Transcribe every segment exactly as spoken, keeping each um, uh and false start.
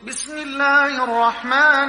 بسم الله الرحمن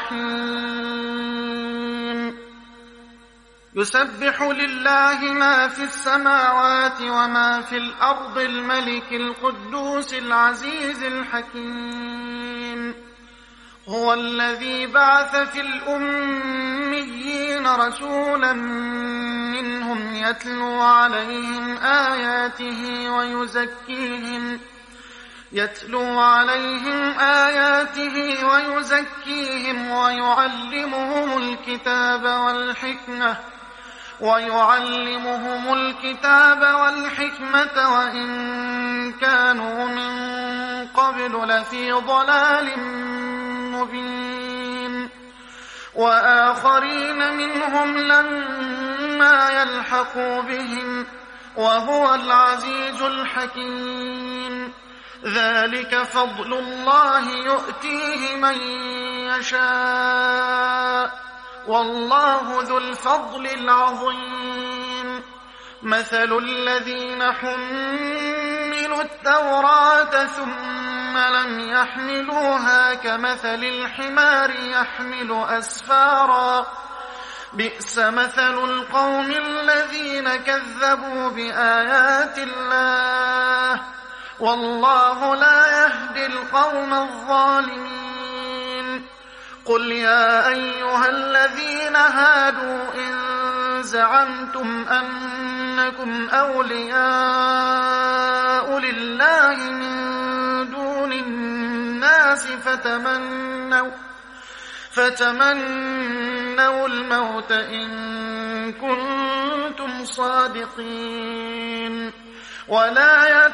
الرحيم يسبح لله ما في السماوات وما في الأرض الملك القدوس العزيز الحكيم هو الذي بعث في الأميين رسولا منهم يتلو عليهم آياته ويزكيهم يتلو عليهم آياته ويزكيهم ويعلمهم الكتاب والحكمة ويعلمهم الكتاب والحكمة وإن كانوا من قبل لفي ضلال مبين وآخرين منهم لما يلحقوا بهم وهو العزيز الحكيم ذلك فضل الله يؤتيه من يشاء والله ذو الفضل العظيم مثل الذين حملوا التوراة ثم لم يحملوها كمثل الحمار يحمل أسفارا بئس مثل القوم الذين كذبوا بآيات الله والله لا يهدي القوم الظالمين قل يا أيها الذين هادوا إن زعمتم أنكم أولياء لله من دون الناس فتمنوا فتمنوا الموت إن كنتم صادقين ولا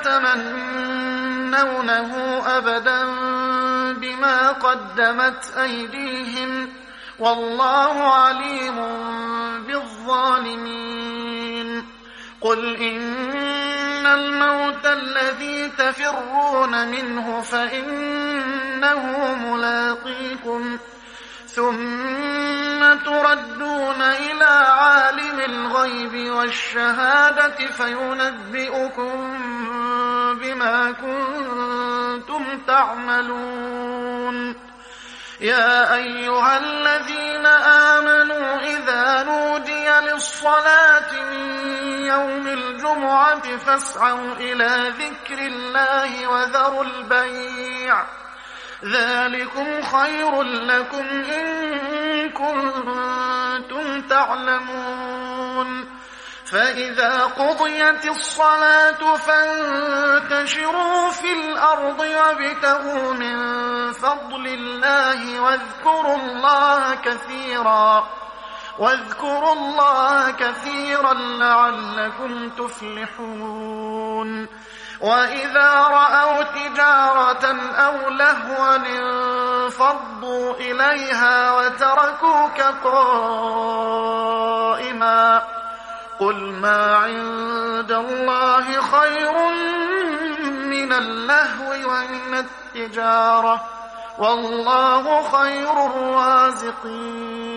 يتمنونه أبدا بما قدمت أيديهم والله عليم بالظالمين قل إن الموت الذي تفرون منه فإنه ملاقيكم ثم تردون إلى عالم الغيب والشهادة فينبئكم بما كنتم تعملون يا أيها الذين آمنوا إذا نودي للصلاة من يوم الجمعة فاسعوا إلى ذكر الله وذروا البيع ذلكم خير لكم إن كنتم تعلمون فإذا قضيت الصلاة فانتشروا في الأرض وابتغوا من فضل الله واذكروا الله كثيرا واذكروا الله كثيرا لعلكم تفلحون وإذا رأوا تجارة أو لهوا انفضوا إليها وتركوك قائما قل ما عند الله خير من اللهو ومن التجارة والله خير الرازقين